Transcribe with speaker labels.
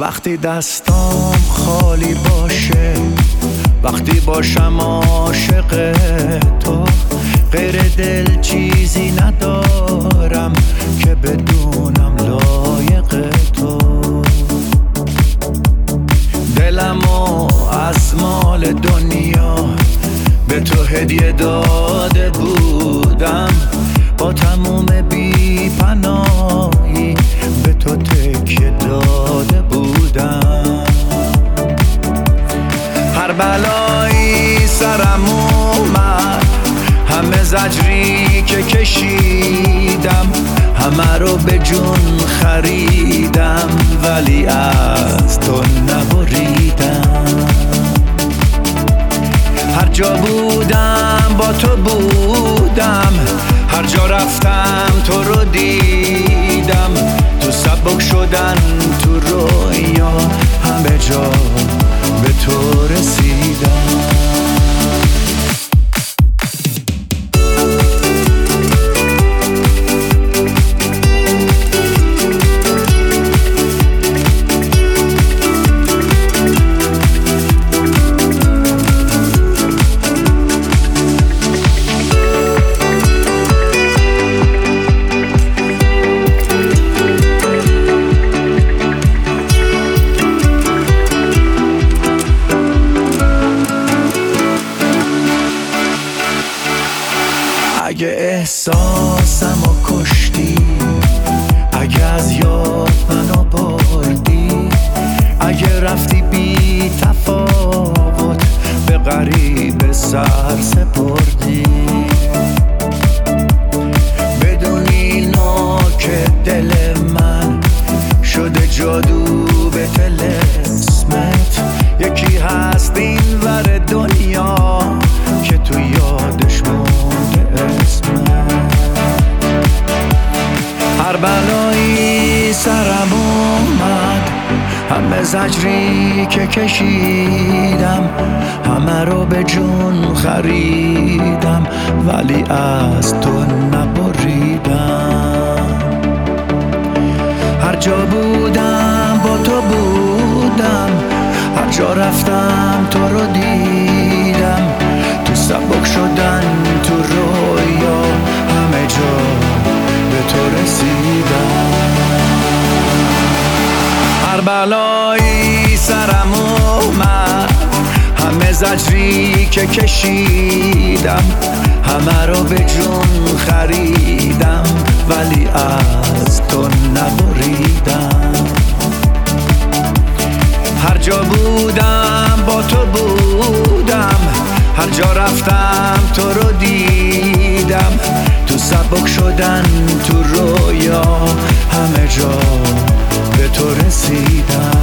Speaker 1: وقتی دستام خالی باشه، وقتی باشم عاشق تو، غیر دل چیزی ندارم که بدونم لایق تو. دلمو از مال دنیا به تو هدیه داده بودم، با تموم بی پناهی به تو تکیه داده بودم. هر بلایی سرم اومد، همه زجری که کشیدم، همه رو به جون خریدم ولی از تو نبریدم. هر جا بودم با تو بودم، هر جا رفتم تو رو دیدم، تو سبک شدن تو رویا همه جا به تو رسیدم. اگه احساسمو کشتی، اگه از یاد منو بردی، اگه رفتی بی تفاوت به غریب سر سپردی، بدونی نوک دل من شده جادو به طلسمت. یکی هست این ور دنیا که تو یادش مونده اسمت. هر بلایی سرم اومد، همه زجری که کشیدم، همه رو به جون خریدم ولی از تو نبریدم. هر جا بودم با تو بودم، هر جا رفتم تو رو دیدم، تو سبک شدن تو رویا همه جا به تو رسیدم. هر بلایی سرم اومد، همه زجری که کشیدم، همه رو به جون خریدم ولی از تو نبریدم. هر جا بودم با تو بودم، هر جا رفتم تو رو دیدم، تو سبک شدن تو رویا همه جا به تو رسیدم.